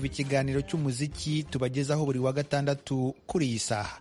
kumva ikiganiro cy'umuziki tubagezaho buri wa gatandatu kuri iyi saha.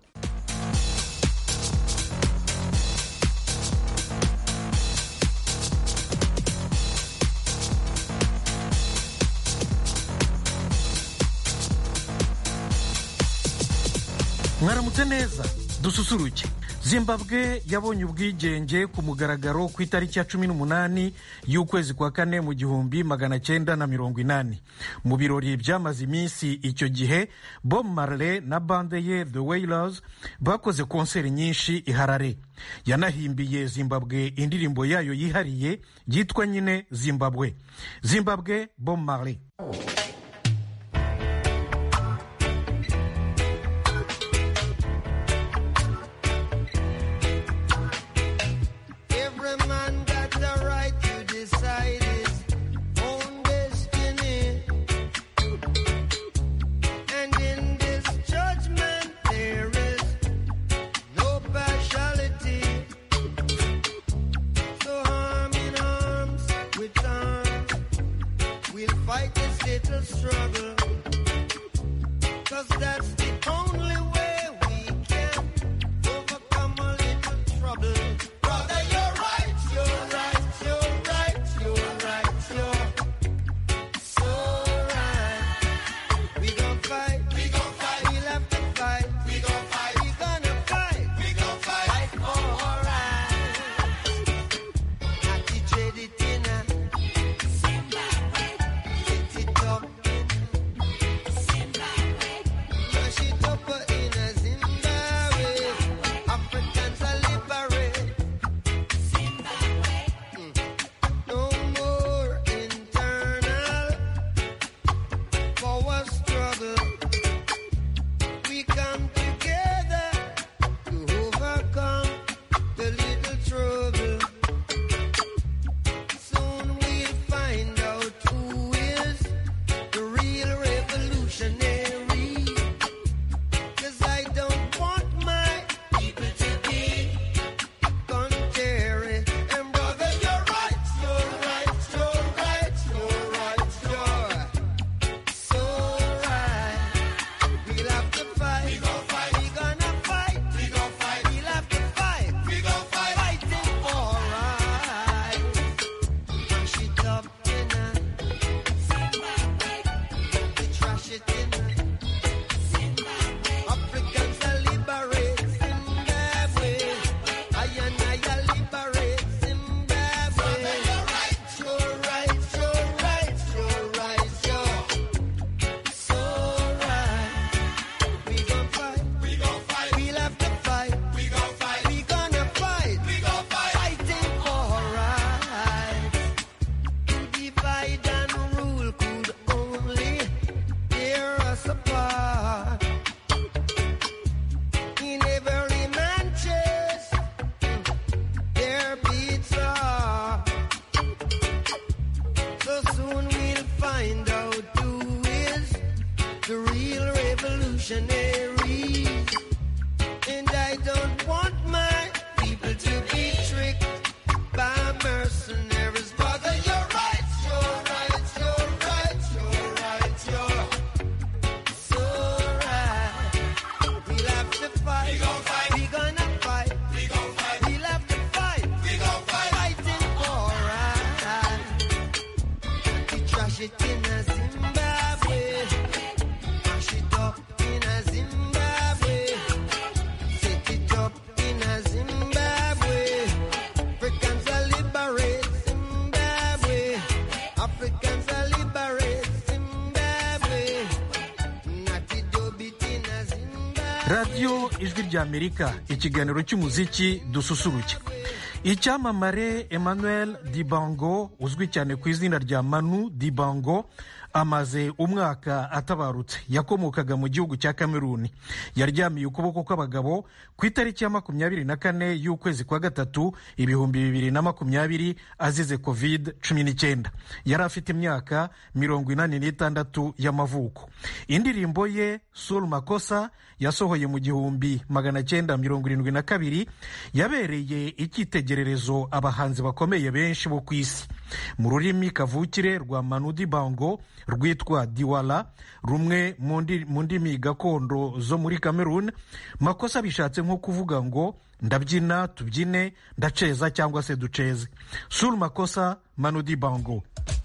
Mwaramutse neza, dususuruke. Zimbabwe yabonye ubwigenge ku mugaragaro ku itariki ya 18 y'ukwezi kwa kane mu 1980. Mu birori byamaze iminsi icyo gihe, Bob Marley na bande ye The Wailers bakoze konseri nyinshi i Harare. Yanahimbiye Zimbabwe indirimbo yayo yihariye yitwa nyine Zimbabwe. Zimbabwe, Bob Marley. Struggle, 'cause that's the only way we can overcome a little trouble. Brother, you're right, you're right, you're right, you're right, you're so right. We gon' fight, we'll have to fight, we gonna fight, fight for our rights. Not to trade it in a Zimbabwe, set it up. Radio Ijwi ry'Amerika, ikiganiro cy'umuziki dususuruke. Icyamamare Emmanuel Dibango, uzwi cyane ku izina rya Manu Dibango, amaze umwaka atabarutse. Yakomokaga mu gihugu cya Cameroon. Yaryamiye ukuboko kw'abagabo ku itariki ya 24 y'ukwezi kwa gatatu 2020 azize COVID-19. Yari afite imyaka 86 y'amavuko. Indirimbo ye Soul Makossa yasohoye mu 1972 yabereye icyitegererezo abahanzi bakomeye benshi bo ku isi. Mu rurimi kavukire rwa Manu Dibango, rwitwa diwala, rumwe mu ndimi gakondo zo muri Cameroon. Makosa bishatse nko kuvuga ngo ndabyina, tubyine, ndaceza cyangwa se duceze. Sul Makossa, Manu Dibango.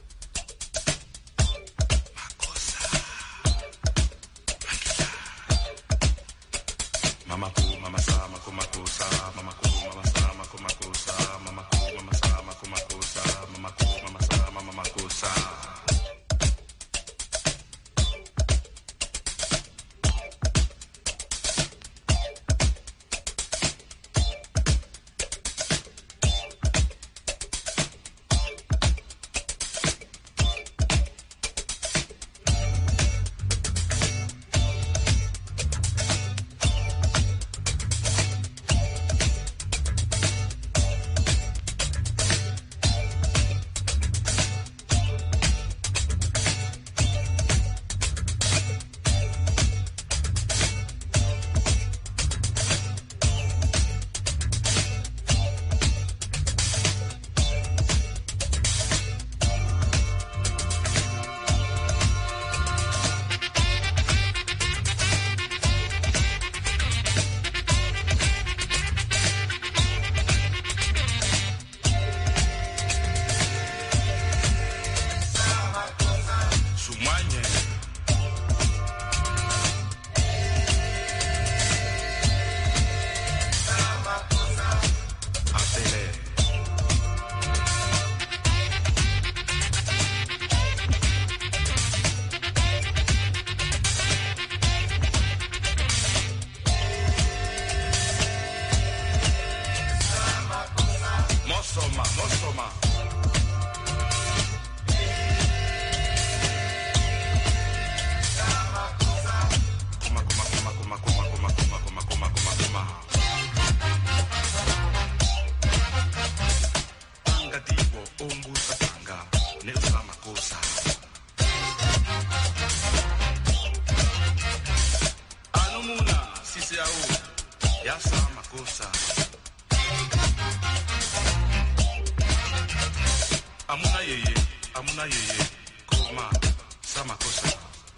Amuna yeye, koma, sama kosa.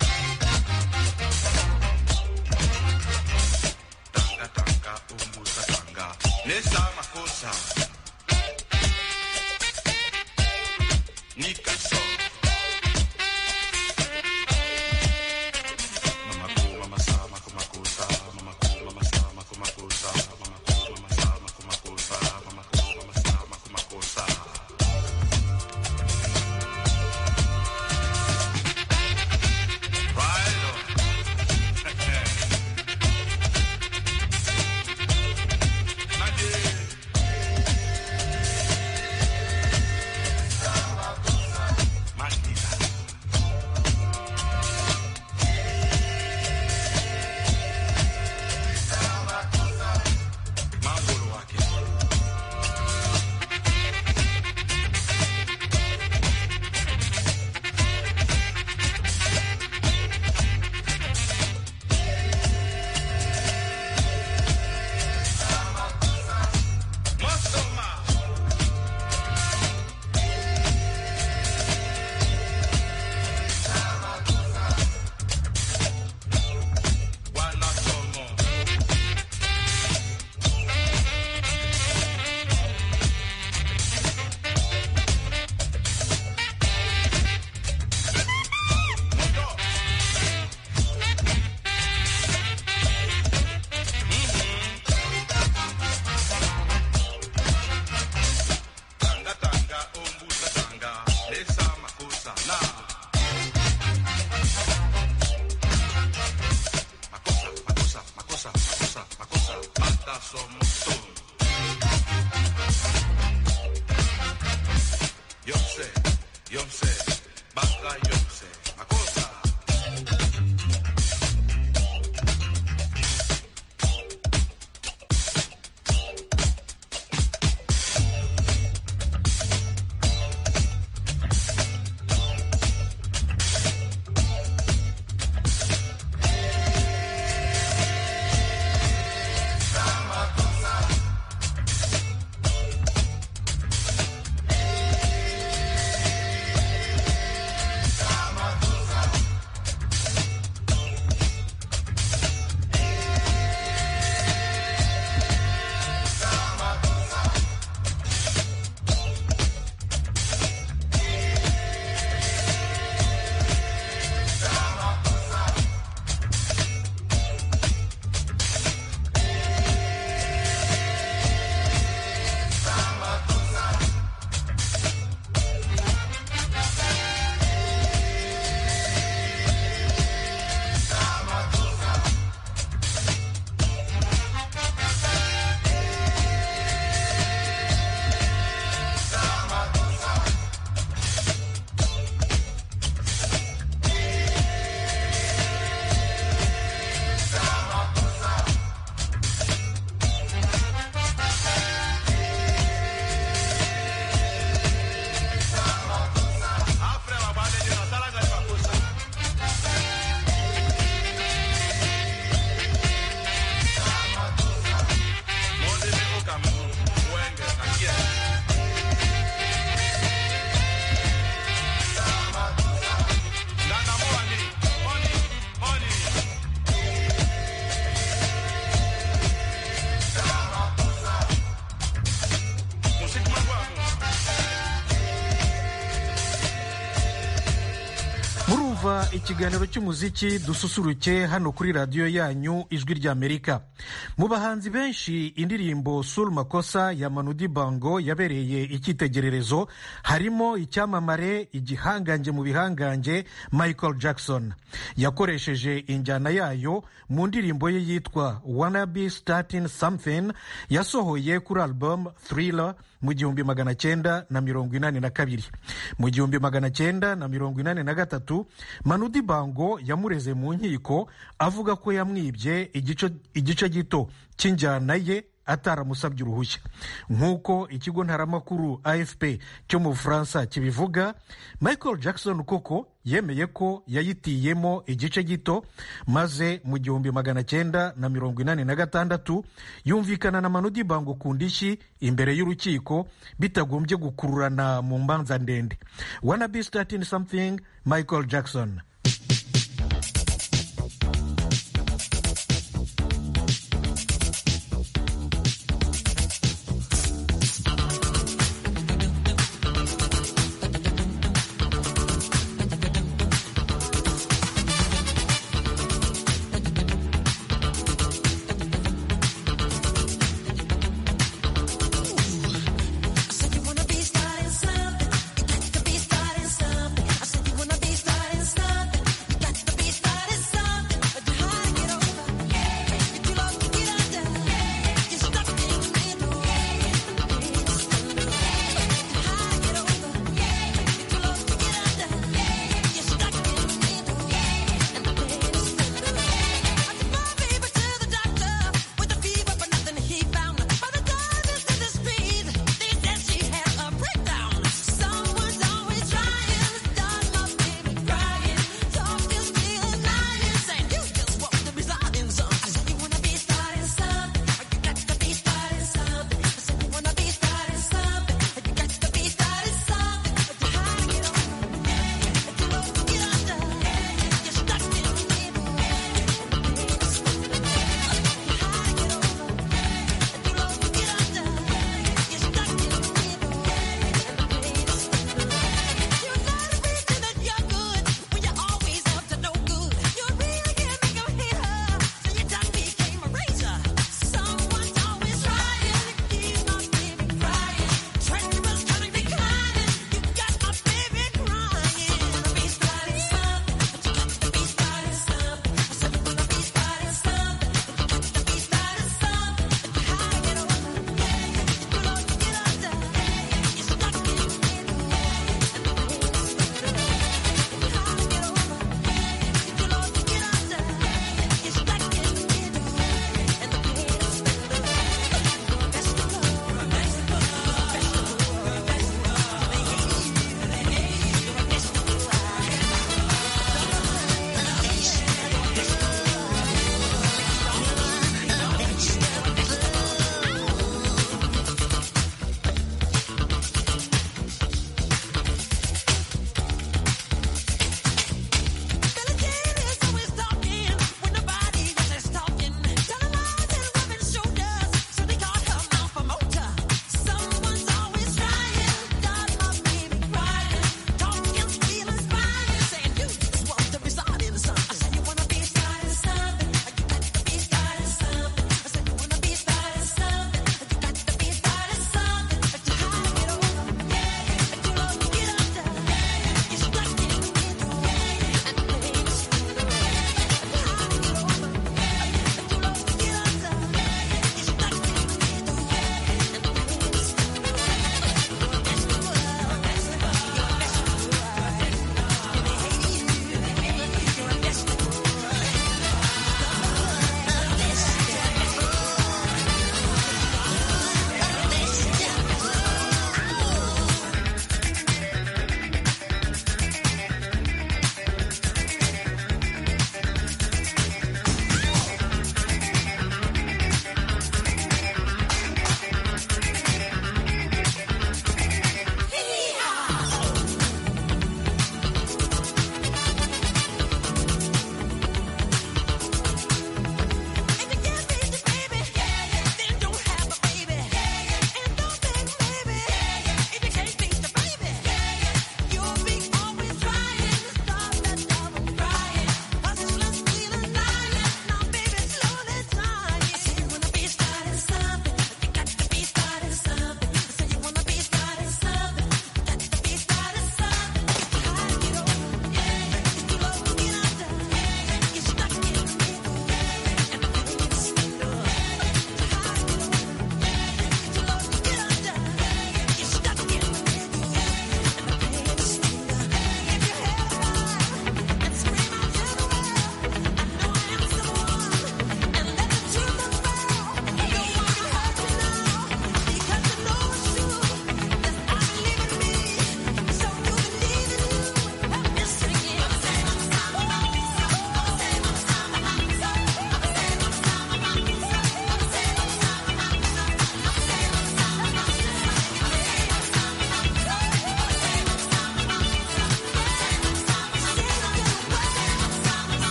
Tanga tanga, umbusa tanga, ne sama kosa. Nika so. Mama ko, mama sama kuma kosa, mama ko, mama sama kuma kosa, mama ko, mama sama kuma kosa, mama ko, mama sama kuma kosa. ikiganiro cy'umuziki dususuruke hano kuri radiyo yanyu ijwi ry'Amerika. Mu bahanzi benshi indirimbo Soul Makossa ya Manu Dibango yabereye icyitegererezo, harimo icyamamare igihangange mu bihangange Michael Jackson. Yakoresheje injyana yayo mu ndirimbo ye yitwa Wanna Be Starting Something yasohoye kuri album Thriller mu 1982. Mu 1983 Manu Dibango yamureze mu nkiko avuga ko yamwibye igice gito cy'injyana ye ataramusabye uruhushya. Nk'uko ikigo ntaramakuru AFP cyo mu Bufaransa kibivuga, Michael Jackson koko yemeye ko yayitiyemo igice gito, maze mu 1986 yumvikana na Manu Dibango ku ndishyi imbere y'urukiko bitagombye gukururana mu mbanza ndende. Wanna Be Starting Something, Michael Jackson. Starting something.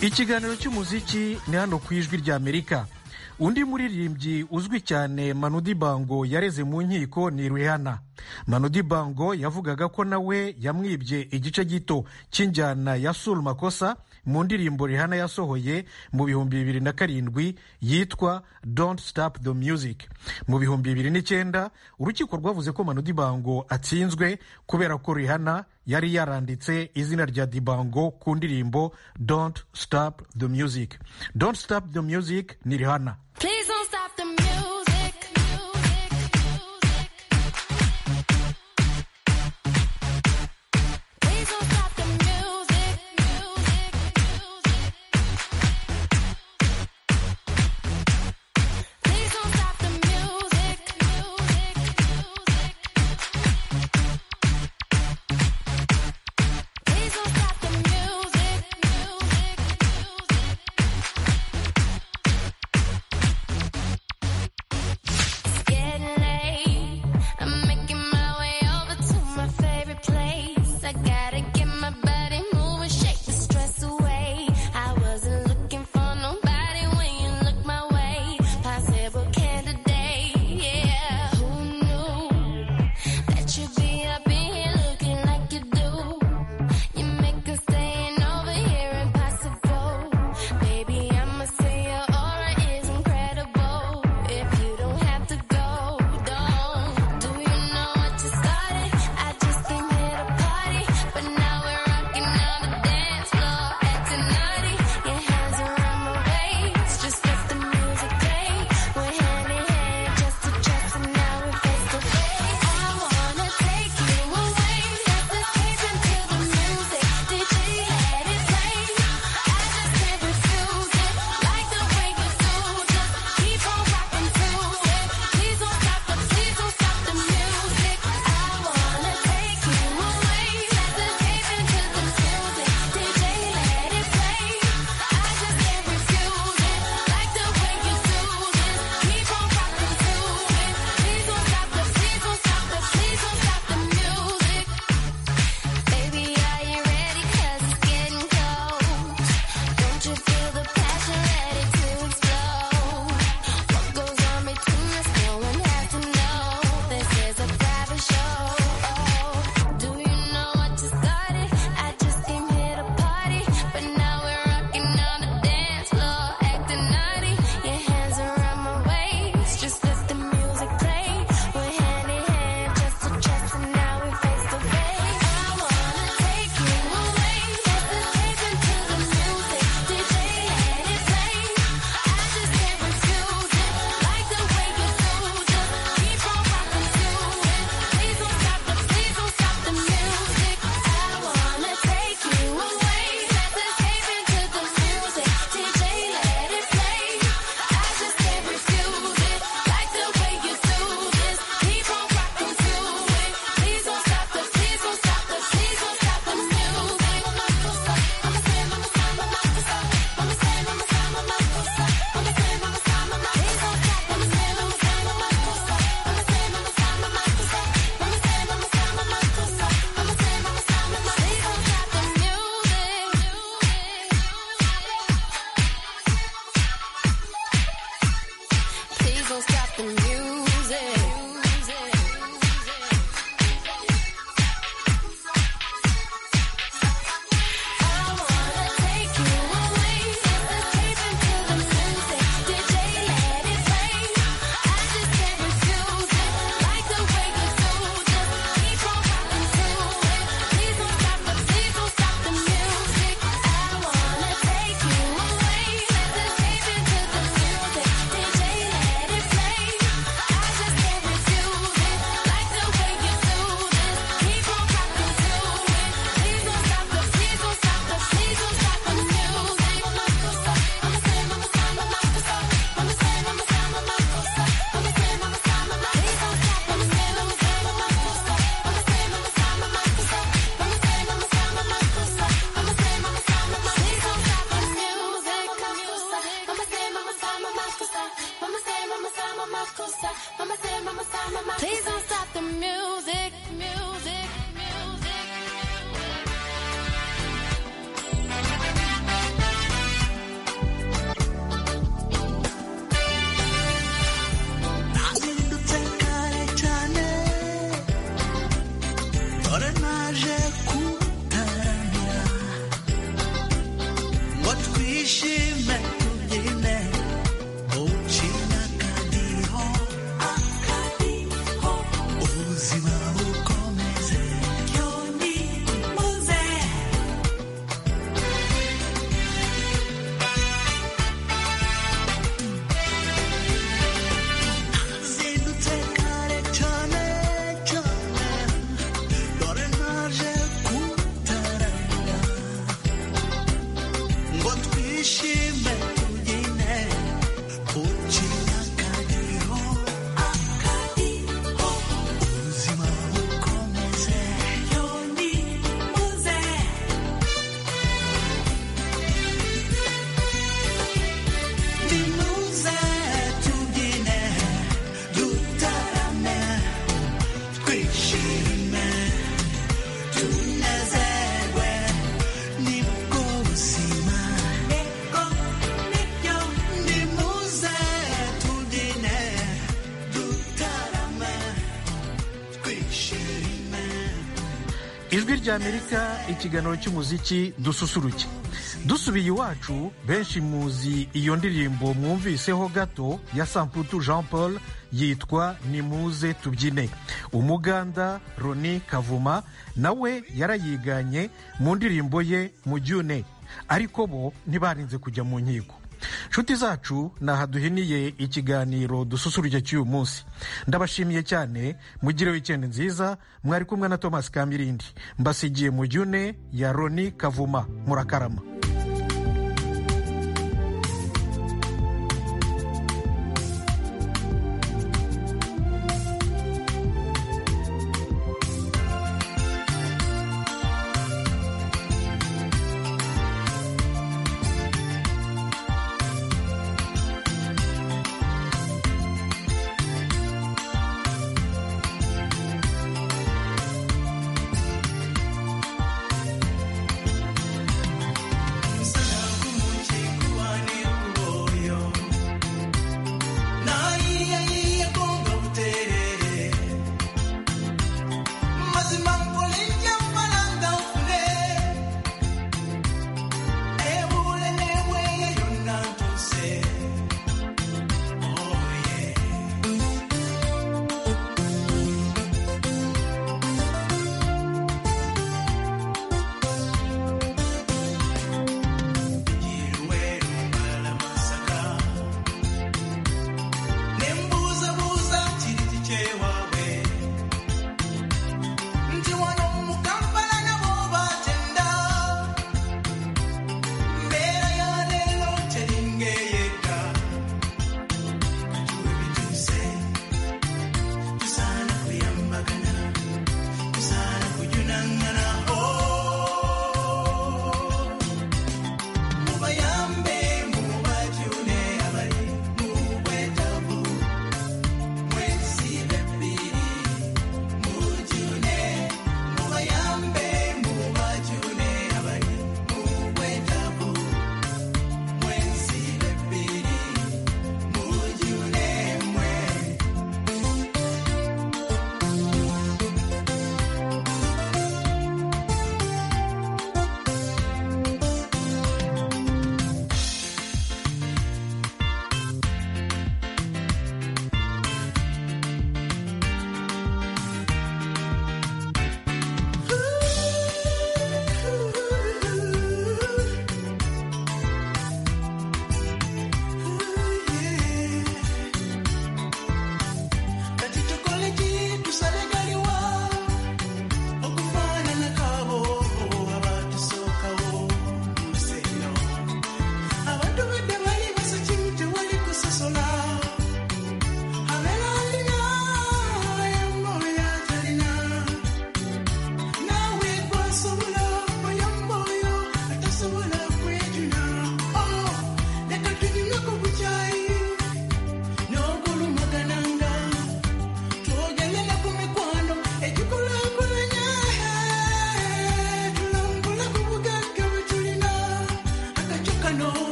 ikiganiro cy'umuziki ni hano ku ijwi ry'Amerika. Undi muririmbyi uzwi cyane Manu Dibango yareze mu nkiko ni Rihanna. Manu Dibango yavugaga ko nawe yamwibye igice gito cy'injyana ya Soul Makossa mu ndirimbo Rihanna yasohoye mu 2007 yitwa Don't Stop the Music. Mu 2009 urukiko rwavuze ko Manu Dibango atsinzwe kubera ko Rihanna yari yaranditse izina rya Dibango ku ndirimbo Don't Stop the Music. Don't Stop the Music ni Rihanna. Please don't stop the music. Please don't stop the music. Please don't stop the music. Please don't stop the music. twishime tunezerwe nibwo buzima niko nibyo nimuze tubyine dutarame twishime. ijwi ry'amerika ikiganiro cy'umuziki dususuruke. dusubiye iwacu benshi muzi iyo ndirimbo mwumviseho gato ya Samputu Jean Paul yitwa nimuze tubyine. Umuganda Roni Kavuma nawe yarayiganye mu ndirimbo ye Mujyune, ariko bo ntibarinze kujya mu nkiko. nshuti zacu naha duhiniye ikiganiro dususuruke cy'uyu munsi. ndabashimiye cyane, mugire weekend nziza. mwari kumwe na Thomas Kamirindi, mbasigiye Mujyune ya Roni Kavuma. murakarama.